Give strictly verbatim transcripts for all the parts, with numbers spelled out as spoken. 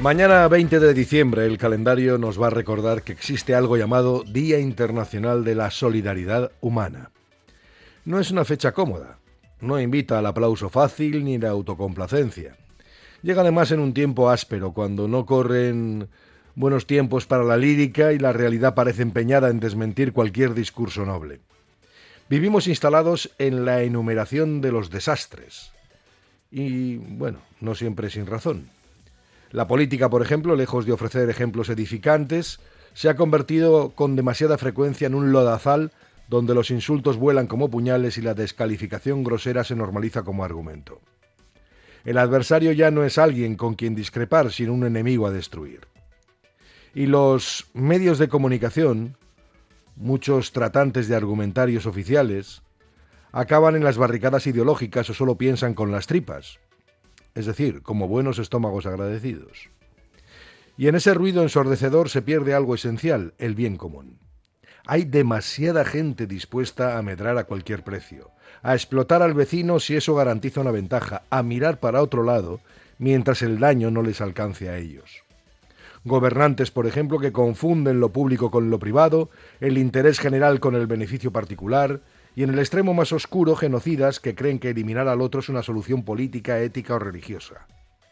Mañana veinte de diciembre el calendario nos va a recordar que existe algo llamado Día Internacional de la Solidaridad Humana. No es una fecha cómoda, no invita al aplauso fácil ni la autocomplacencia. Llega además en un tiempo áspero, cuando no corren buenos tiempos para la lírica y la realidad parece empeñada en desmentir cualquier discurso noble. Vivimos instalados en la enumeración de los desastres. Y, bueno, no siempre sin razón. La política, por ejemplo, lejos de ofrecer ejemplos edificantes, se ha convertido con demasiada frecuencia en un lodazal donde los insultos vuelan como puñales y la descalificación grosera se normaliza como argumento. El adversario ya no es alguien con quien discrepar, sino un enemigo a destruir. Y los medios de comunicación, muchos tratantes de argumentarios oficiales, acaban en las barricadas ideológicas o solo piensan con las tripas, es decir, como buenos estómagos agradecidos. Y en ese ruido ensordecedor se pierde algo esencial, el bien común. Hay demasiada gente dispuesta a medrar a cualquier precio, a explotar al vecino si eso garantiza una ventaja, a mirar para otro lado mientras el daño no les alcance a ellos. Gobernantes, por ejemplo, que confunden lo público con lo privado, el interés general con el beneficio particular, y en el extremo más oscuro, genocidas que creen que eliminar al otro es una solución política, ética o religiosa.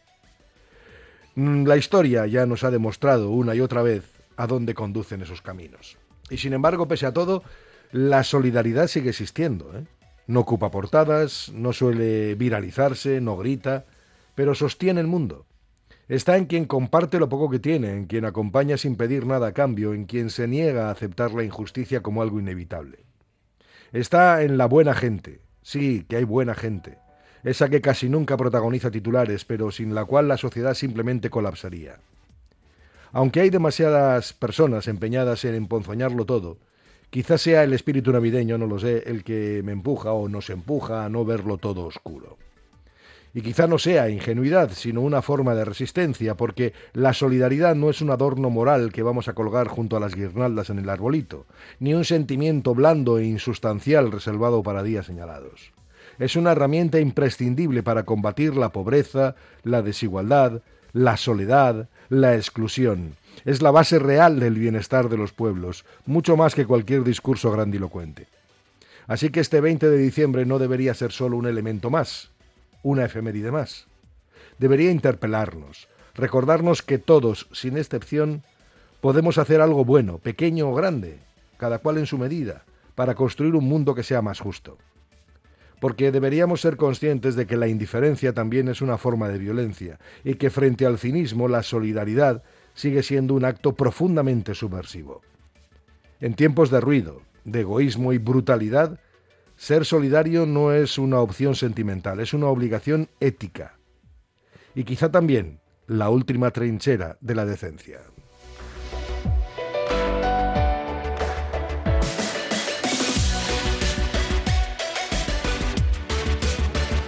La historia ya nos ha demostrado una y otra vez a dónde conducen esos caminos. Y sin embargo, pese a todo, la solidaridad sigue existiendo, ¿eh? No ocupa portadas, no suele viralizarse, no grita, pero sostiene el mundo. Está en quien comparte lo poco que tiene, en quien acompaña sin pedir nada a cambio, en quien se niega a aceptar la injusticia como algo inevitable. Está en la buena gente, sí, que hay buena gente, esa que casi nunca protagoniza titulares, pero sin la cual la sociedad simplemente colapsaría. Aunque hay demasiadas personas empeñadas en emponzoñarlo todo, quizás sea el espíritu navideño, no lo sé, el que me empuja o nos empuja a no verlo todo oscuro. Y quizá no sea ingenuidad, sino una forma de resistencia, porque la solidaridad no es un adorno moral que vamos a colgar junto a las guirnaldas en el arbolito, ni un sentimiento blando e insustancial reservado para días señalados. Es una herramienta imprescindible para combatir la pobreza, la desigualdad, la soledad, la exclusión. Es la base real del bienestar de los pueblos, mucho más que cualquier discurso grandilocuente. Así que este veinte de diciembre no debería ser solo un elemento más, una efeméride más. Debería interpelarnos, recordarnos que todos, sin excepción, podemos hacer algo bueno, pequeño o grande, cada cual en su medida, para construir un mundo que sea más justo. Porque deberíamos ser conscientes de que la indiferencia también es una forma de violencia y que frente al cinismo la solidaridad sigue siendo un acto profundamente subversivo. En tiempos de ruido, de egoísmo y brutalidad, ser solidario no es una opción sentimental, es una obligación ética. Y quizá también la última trinchera de la decencia.